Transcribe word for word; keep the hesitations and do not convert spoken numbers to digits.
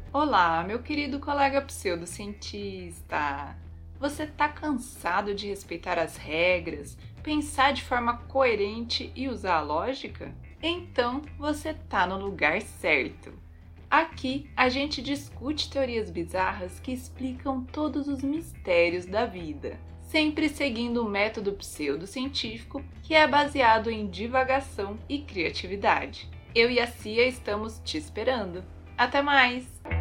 Olá, meu querido colega pseudocientista! Você tá cansado de respeitar as regras, pensar de forma coerente e usar a lógica? Então você tá no lugar certo! Aqui a gente discute teorias bizarras que explicam todos os mistérios da vida, sempre seguindo o método pseudocientífico que é baseado em divagação e criatividade. Eu e a Cia estamos te esperando. Até mais!